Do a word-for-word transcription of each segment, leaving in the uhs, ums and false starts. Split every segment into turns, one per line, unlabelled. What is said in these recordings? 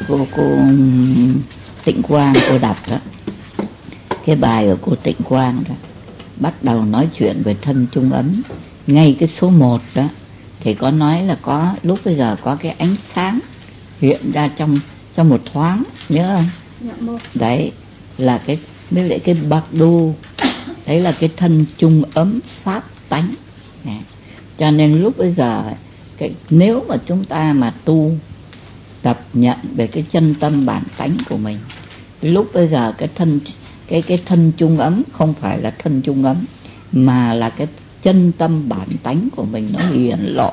cô cô Tịnh Quang cô đọc đó, cái bài của cô Tịnh Quang đó bắt đầu nói chuyện về thân chung ấm. Ngay cái số một đó thì có nói là có lúc bây giờ có cái ánh sáng hiện ra trong trong một thoáng, nhớ không? Đấy là cái với lại cái bạc đu, đấy là cái thân chung ấm pháp tánh. Cho nên lúc bây giờ cái, nếu mà chúng ta mà tu tập nhận về cái chân tâm bản tánh của mình, lúc bây giờ cái thân cái cái thân chung ấm không phải là thân chung ấm, mà là cái chân tâm bản tánh của mình nó hiển lộ,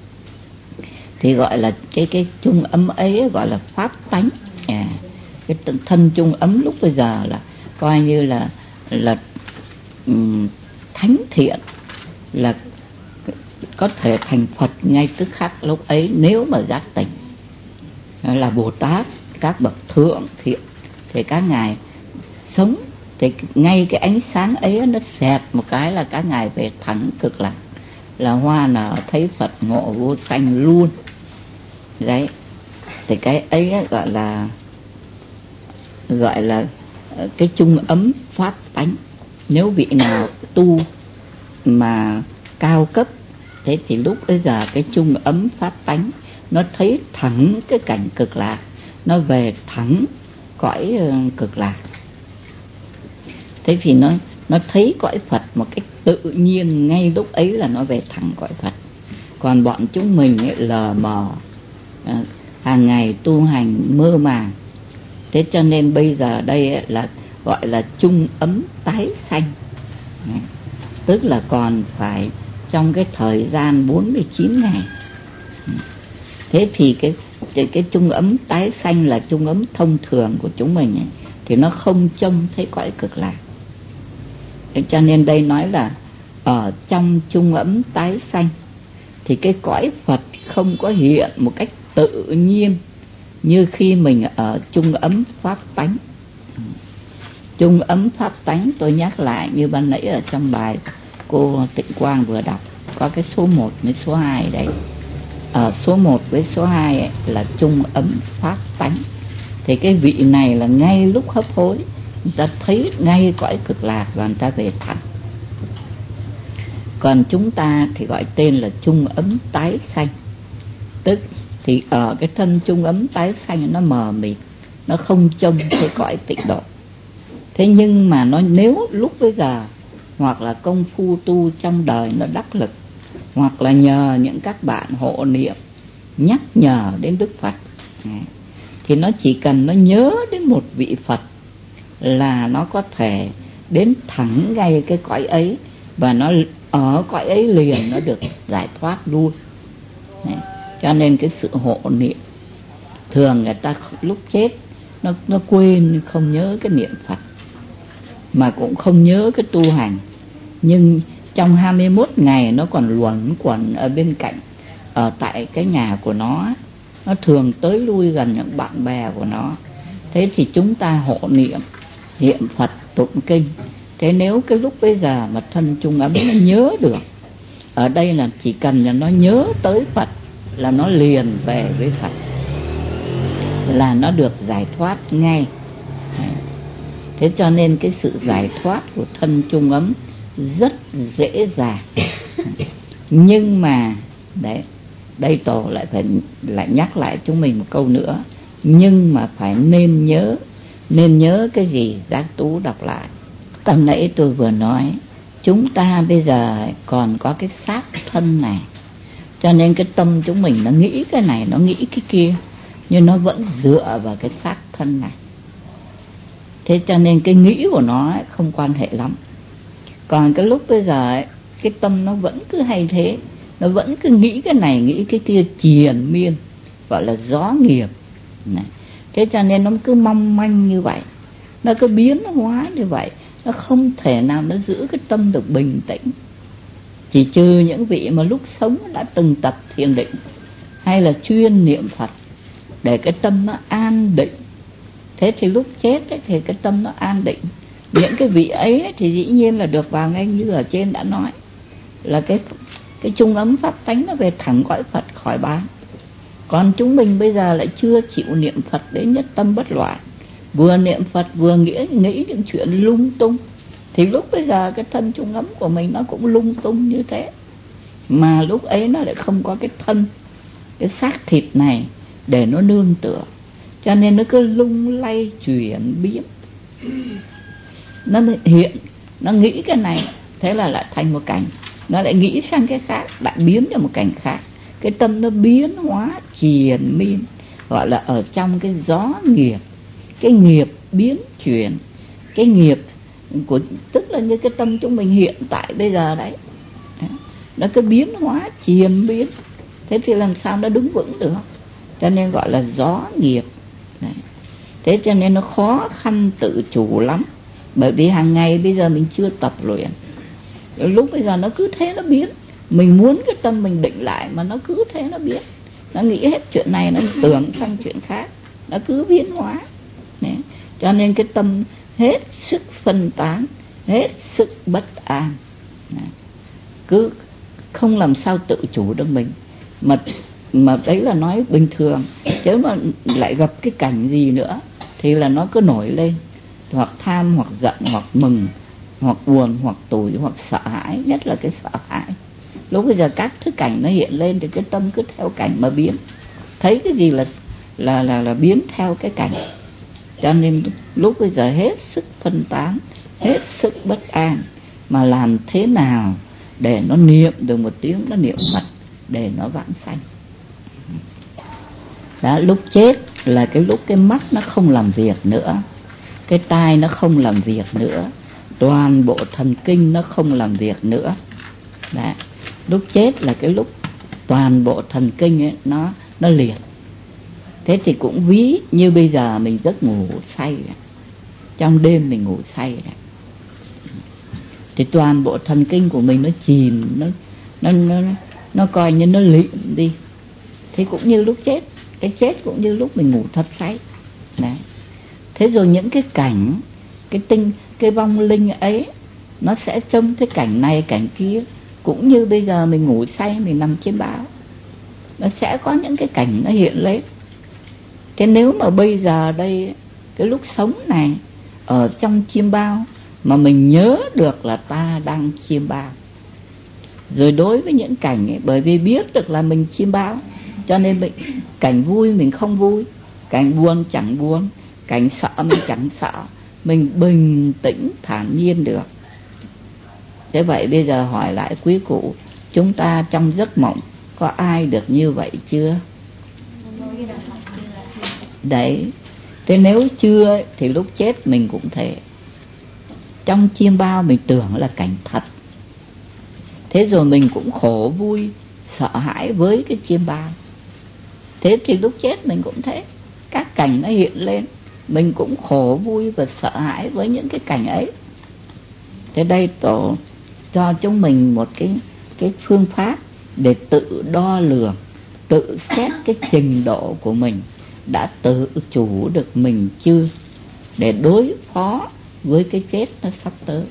thì gọi là cái cái chung ấm ấy gọi là pháp tánh. À, cái thân chung ấm lúc bây giờ là coi như là là um, thánh thiện, là có thể thành Phật ngay tức khắc lúc ấy nếu mà giác tỉnh. Là Bồ Tát, các bậc thượng thiện thì các ngài sống thì ngay cái ánh sáng ấy nó xẹt một cái là các ngài về thẳng cực lạc, là hoa nở thấy Phật ngộ vô sanh luôn. Đấy thì cái ấy gọi là gọi là cái chung ấm pháp tánh. Nếu vị nào tu mà cao cấp thế thì lúc bây giờ cái chung ấm pháp tánh nó thấy thẳng cái cảnh cực lạc, nó về thẳng cõi cực lạc. Thế thì nó nó thấy cõi Phật một cách tự nhiên, ngay lúc ấy là nó về thẳng cõi Phật. Còn bọn chúng mình ấy, lờ mờ à, hàng ngày tu hành mơ màng. Thế cho nên bây giờ đây ấy, là gọi là chung ấm tái sanh. Đấy. Tức là còn phải trong cái thời gian bốn mươi chín ngày. Thế thì cái cái, cái chung ấm tái sanh là chung ấm thông thường của chúng mình ấy, thì nó không trông thấy cõi cực lạc. Thế cho nên đây nói là ở trong chung ấm tái sanh thì cái cõi Phật không có hiện một cách tự nhiên như khi mình ở chung ấm pháp tánh. Chung ấm pháp tánh tôi nhắc lại như ban nãy ở trong bài cô Tịnh Quang vừa đọc, có cái số một với số hai đấy. Ở số một với số hai ấy là chung ấm pháp tánh. Thì cái vị này là ngay lúc hấp hối người ta thấy ngay cõi cực lạc và người ta về thẳng. Còn chúng ta thì gọi tên là chung ấm tái sanh. Tức thì ở cái thân chung ấm tái sanh nó mờ mịt, nó không trông thấy cõi tịnh độ. Thế nhưng mà nó nếu lúc bây giờ hoặc là công phu tu trong đời nó đắc lực, hoặc là nhờ những các bạn hộ niệm nhắc nhở đến Đức Phật, thì nó chỉ cần nó nhớ đến một vị Phật là nó có thể đến thẳng ngay cái cõi ấy, và nó ở cõi ấy liền nó được giải thoát luôn. Đấy. Cho nên cái sự hộ niệm, thường người ta lúc chết nó, nó quên không nhớ cái niệm Phật, mà cũng không nhớ cái tu hành, nhưng trong hai mươi mốt ngày nó còn luẩn quẩn ở bên cạnh, ở tại cái nhà của nó, nó thường tới lui gần những bạn bè của nó. Thế thì chúng ta hộ niệm, niệm Phật tụng kinh. Thế nếu cái lúc bây giờ mà thân chung ấm nó nhớ được, ở đây là chỉ cần là nó nhớ tới Phật là nó liền về với Phật, là nó được giải thoát ngay. Thế cho nên cái sự giải thoát của thân chung ấm rất dễ dàng. Nhưng mà đấy, đây Tổ lại phải lại nhắc lại chúng mình một câu nữa. Nhưng mà phải nên nhớ. Nên nhớ cái gì? Giác Tú đọc lại. Tầm nãy tôi vừa nói, chúng ta bây giờ còn có cái xác thân này, cho nên cái tâm chúng mình nó nghĩ cái này, nó nghĩ cái kia, nhưng nó vẫn dựa vào cái xác thân này. Thế cho nên cái nghĩ của nó không quan hệ lắm. Còn cái lúc bây giờ ấy, cái tâm nó vẫn cứ hay thế, nó vẫn cứ nghĩ cái này nghĩ cái kia triền miên, gọi là gió nghiệp này. Thế cho nên nó cứ mong manh như vậy, nó cứ biến hóa như vậy, nó không thể nào nó giữ cái tâm được bình tĩnh. Chỉ trừ những vị mà lúc sống đã từng tập thiền định hay là chuyên niệm Phật để cái tâm nó an định. Thế thì lúc chết ấy, thì cái tâm nó an định. Những cái vị ấy thì dĩ nhiên là được vào ngay như ở trên đã nói, là cái cái chung ấm pháp tánh nó về thẳng cõi Phật khỏi bán. Còn chúng mình bây giờ lại chưa chịu niệm Phật đến nhất tâm bất loạn, vừa niệm Phật vừa nghĩ, nghĩ những chuyện lung tung, thì lúc bây giờ cái thân trung ấm của mình nó cũng lung tung như thế. Mà lúc ấy nó lại không có cái thân, cái xác thịt này để nó nương tựa, cho nên nó cứ lung lay chuyển biến. Nó hiện, nó nghĩ cái này, thế là lại thành một cảnh, nó lại nghĩ sang cái khác, lại biến cho một cảnh khác. Cái tâm nó biến hóa triền miên, gọi là ở trong cái gió nghiệp. Cái nghiệp biến chuyển, cái nghiệp của, tức là như cái tâm chúng mình hiện tại bây giờ đấy, nó cứ biến hóa triền biến. Thế thì làm sao nó đứng vững được? Cho nên gọi là gió nghiệp. Thế cho nên nó khó khăn tự chủ lắm. Bởi vì hàng ngày bây giờ mình chưa tập luyện, lúc bây giờ nó cứ thế nó biến. Mình muốn cái tâm mình định lại mà nó cứ thế nó biến. Nó nghĩ hết chuyện này, nó tưởng sang chuyện khác, nó cứ biến hóa. Đấy. Cho nên cái tâm hết sức phân tán, hết sức bất an. Đấy. Cứ không làm sao tự chủ được mình. Mà, mà đấy là nói bình thường. Chứ mà lại gặp cái cảnh gì nữa thì là nó cứ nổi lên, hoặc tham, hoặc giận, hoặc mừng, hoặc buồn, hoặc tủi, hoặc sợ hãi. Nhất là cái sợ hãi. Lúc bây giờ các thứ cảnh nó hiện lên thì cái tâm cứ theo cảnh mà biến. Thấy cái gì là là là, là biến theo cái cảnh. Cho nên lúc bây giờ hết sức phân tán, hết sức bất an. Mà làm thế nào để nó niệm được một tiếng, nó niệm Phật để nó vãng sanh. Đó, lúc chết là cái lúc cái mắt nó không làm việc nữa, cái tai nó không làm việc nữa, toàn bộ thần kinh nó không làm việc nữa. Đó. Lúc chết là cái lúc toàn bộ thần kinh ấy, nó nó liệt. Thế thì cũng ví như bây giờ mình giấc ngủ say, trong đêm mình ngủ say, thì toàn bộ thần kinh của mình nó chìm, nó nó nó nó coi như nó lịm đi. Thế cũng như lúc chết, cái chết cũng như lúc mình ngủ thật say. Đấy. Thế rồi những cái cảnh, cái tinh, cái vong linh ấy, nó sẽ trông cái cảnh này cảnh kia, cũng như bây giờ mình ngủ say, mình nằm trên bao, nó sẽ có những cái cảnh nó hiện lên. Thế nếu mà bây giờ đây, cái lúc sống này, ở trong chiêm bao, mà mình nhớ được là ta đang chiêm bao, rồi đối với những cảnh ấy, bởi vì biết được là mình chiêm bao, cho nên mình, cảnh vui mình không vui, cảnh buồn chẳng buồn, cảnh sợ mình chẳng sợ, mình bình tĩnh thản nhiên được. Thế vậy bây giờ hỏi lại quý cụ, chúng ta trong giấc mộng có ai được như vậy chưa? Đấy. Thế nếu chưa thì lúc chết mình cũng thế. Trong chiêm bao mình tưởng là cảnh thật, thế rồi mình cũng khổ vui sợ hãi với cái chiêm bao. Thế thì lúc chết mình cũng thế, các cảnh nó hiện lên, mình cũng khổ vui và sợ hãi với những cái cảnh ấy. Thế đây tổ cho chúng mình một cái, cái phương pháp để tự đo lường, tự xét cái trình độ của mình đã tự chủ được mình chưa, để đối phó với cái chết nó sắp tới.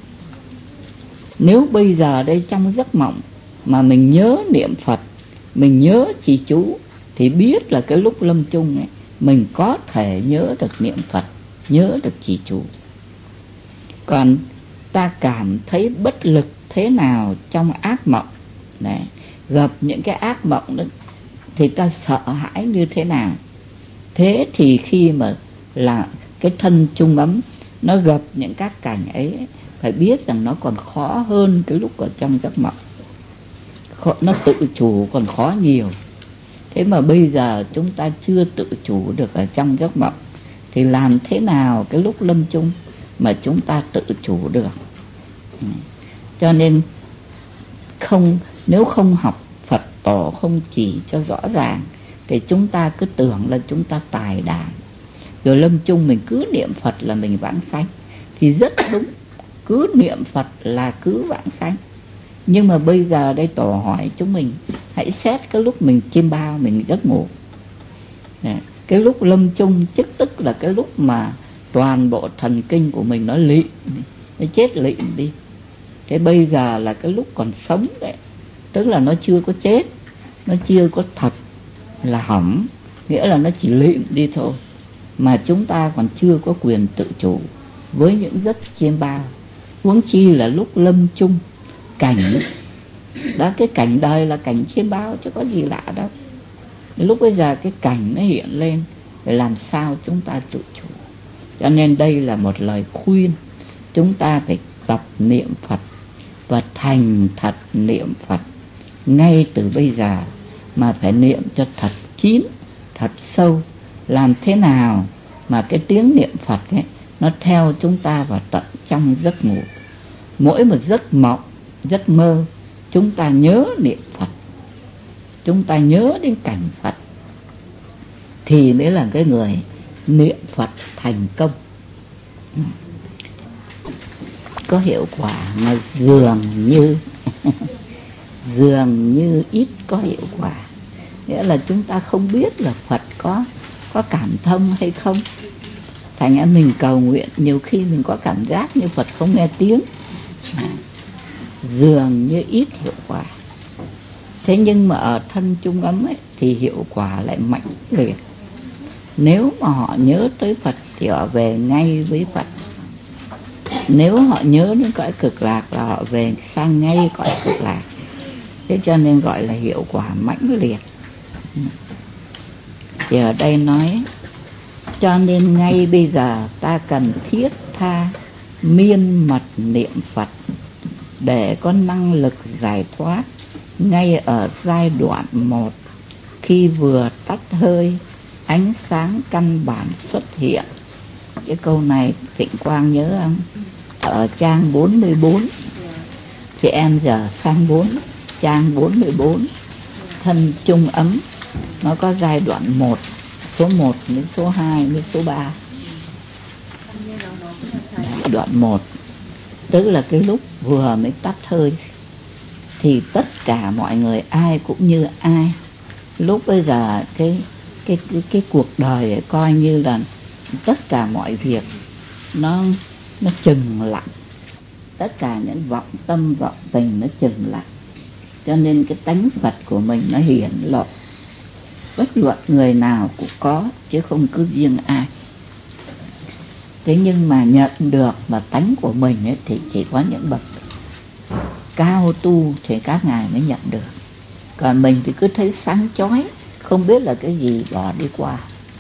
Nếu bây giờ đây trong giấc mộng mà mình nhớ niệm Phật, mình nhớ trì chú, thì biết là cái lúc lâm chung ấy, mình có thể nhớ được niệm Phật, nhớ được trì chú. Còn ta cảm thấy bất lực thế nào trong ác mộng này, gặp những cái ác mộng đó, thì ta sợ hãi như thế nào. Thế thì khi mà là cái thân trung ấm nó gặp những các cảnh ấy, phải biết rằng nó còn khó hơn cái lúc ở trong giấc mộng. Nó tự chủ còn khó nhiều. Thế mà bây giờ chúng ta chưa tự chủ được ở trong giấc mộng, thì làm thế nào cái lúc lâm chung mà chúng ta tự chủ được. Cho nên không, nếu không học Phật tổ không chỉ cho rõ ràng, thì chúng ta cứ tưởng là chúng ta tài đàn, rồi lâm chung mình cứ niệm Phật là mình vãng sanh, thì rất đúng, cứ niệm Phật là cứ vãng sanh. Nhưng mà bây giờ đây tổ hỏi chúng mình hãy xét cái lúc mình chiêm bao, mình giấc ngủ, cái lúc lâm chung, tức tức là cái lúc mà toàn bộ thần kinh của mình nó lịm, nó chết lịm đi. Thế bây giờ là cái lúc còn sống đấy, tức là nó chưa có chết, nó chưa có thật, là hỏng, nghĩa là nó chỉ lịm đi thôi, mà chúng ta còn chưa có quyền tự chủ với những giấc chiêm bao, huống chi là lúc lâm chung cảnh đó. Cái cảnh đời là cảnh chiêm bao chứ có gì lạ đâu. Lúc bây giờ cái cảnh nó hiện lên, phải làm sao chúng ta tự chủ. Cho nên đây là một lời khuyên, chúng ta phải tập niệm Phật và thành thật niệm Phật ngay từ bây giờ, mà phải niệm cho thật kín, thật sâu. Làm thế nào mà cái tiếng niệm Phật ấy nó theo chúng ta vào tận trong giấc ngủ. Mỗi một giấc mộng, giấc mơ, chúng ta nhớ niệm Phật, chúng ta nhớ đến cảnh Phật, thì mới là cái người niệm Phật thành công, có hiệu quả. Mà dường như dường như ít có hiệu quả, nghĩa là chúng ta không biết là Phật có có cảm thông hay không. Thành ra mình cầu nguyện nhiều khi mình có cảm giác như Phật không nghe tiếng, dường như ít hiệu quả. Thế nhưng mà ở thân chung ấm ấy, thì hiệu quả lại mạnh liệt. Nếu mà họ nhớ tới Phật thì họ về ngay với Phật. Nếu họ nhớ đến cõi cực lạc là họ về sang ngay cõi cực lạc. Thế cho nên gọi là hiệu quả mãnh liệt. Thì ở đây nói, cho nên ngay bây giờ ta cần thiết tha miên mật niệm Phật để có năng lực giải thoát ngay ở giai đoạn một, khi vừa tắt hơi ánh sáng căn bản xuất hiện. Cái câu này Thịnh Quang nhớ không? Ở trang bốn mươi bốn, chị em giờ sang bốn, trang bốn mươi bốn, thân chung ấm nó có giai đoạn một, số một đến số hai đến số ba. Giai đoạn một tức là cái lúc vừa mới tắt hơi, thì tất cả mọi người ai cũng như ai. Lúc bây giờ cái cái cái, cái cuộc đời ấy, coi như là tất cả mọi việc nó nó chừng lặng, tất cả những vọng tâm vọng tình nó chừng lặng. Cho nên cái tánh Phật của mình nó hiển lộ, bất luận người nào cũng có chứ không cứ riêng ai. Thế nhưng mà nhận được là tánh của mình ấy, thì chỉ có những bậc cao tu thì các ngài mới nhận được. Còn mình thì cứ thấy sáng chói, không biết là cái gì bỏ đi qua.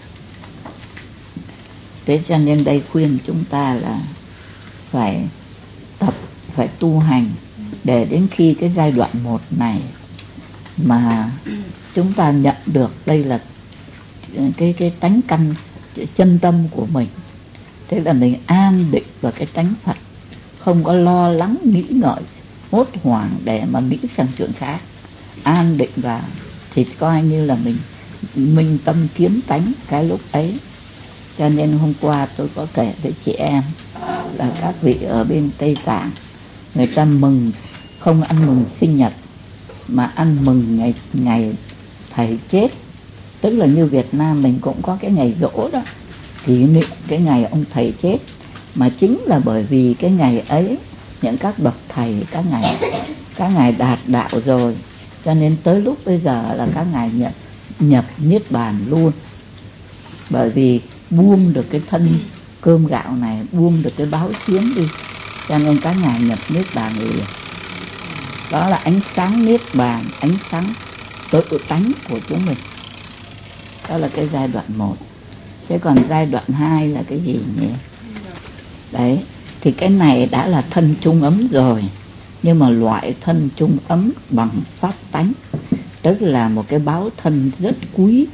Thế cho nên đây khuyên chúng ta là phải tập, phải tu hành, để đến khi cái giai đoạn một này mà chúng ta nhận được đây là cái cái tánh căn chân tâm của mình. Thế là mình an định vào cái tánh Phật, không có lo lắng nghĩ ngợi hốt hoảng để mà nghĩ sang chuyện khác. An định vào thì coi như là mình minh tâm kiến tánh cái lúc ấy. Cho nên hôm qua tôi có kể với chị em là các vị ở bên Tây Tạng, người ta mừng, không ăn mừng sinh nhật mà ăn mừng ngày ngày thầy chết. Tức là như Việt Nam mình cũng có cái ngày giỗ đó, kỷ niệm cái ngày ông thầy chết. Mà chính là bởi vì cái ngày ấy những các bậc thầy, các ngài các ngài đạt đạo rồi, cho nên tới lúc bây giờ là các ngài nhập nhập niết bàn luôn. Bởi vì buông được cái thân cơm gạo này, buông được cái báo chiến đi, cho nên các ngài nhập niết bàn liền. Đó là ánh sáng niết bàn, ánh sáng tự tánh của chúng mình. Đó là cái giai đoạn một. Thế còn giai đoạn hai là cái gì nhỉ? Đấy, thì cái này đã là thân chung ấm rồi, nhưng mà loại thân chung ấm bằng pháp tánh, tức là một cái báo thân rất quý.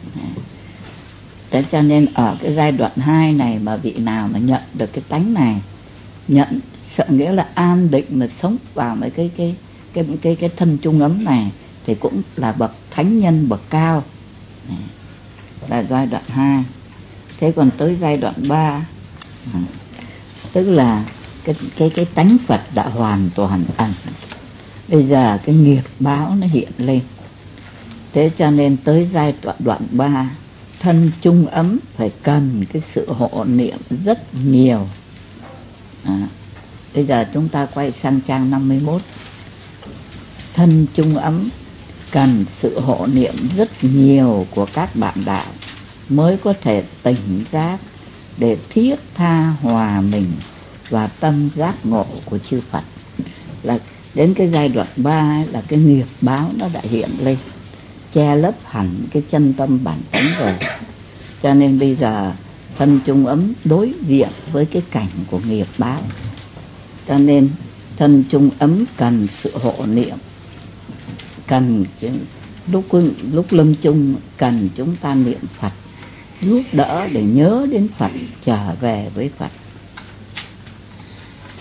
Thế cho nên ở cái giai đoạn hai này mà vị nào mà nhận được cái tánh này, nhận sợ nghĩa là an định mà sống vào mấy cái cái cái cái cái, cái thân chung ấm này, thì cũng là bậc thánh nhân bậc cao, là giai đoạn hai. Thế còn tới giai đoạn ba, tức là cái cái cái tánh Phật đã hoàn toàn ẩn. Bây giờ cái nghiệp báo nó hiện lên. Thế cho nên tới giai đoạn đoạn ba, thân chung ấm phải cần cái sự hộ niệm rất nhiều. À, bây giờ chúng ta quay sang trang năm mươi mốt. Thân chung ấm cần sự hộ niệm rất nhiều của các bạn đạo mới có thể tỉnh giác để thiết tha hòa mình và tâm giác ngộ của chư Phật. Là đến cái giai đoạn ba là cái nghiệp báo nó đã hiện lên, che lấp hẳn cái chân tâm bản tánh rồi. Cho nên bây giờ thân chung ấm đối diện với cái cảnh của nghiệp báo. Cho nên thân chung ấm cần sự hộ niệm, cần lúc lúc lâm chung cần chúng ta niệm Phật, giúp đỡ để nhớ đến Phật, trở về với Phật.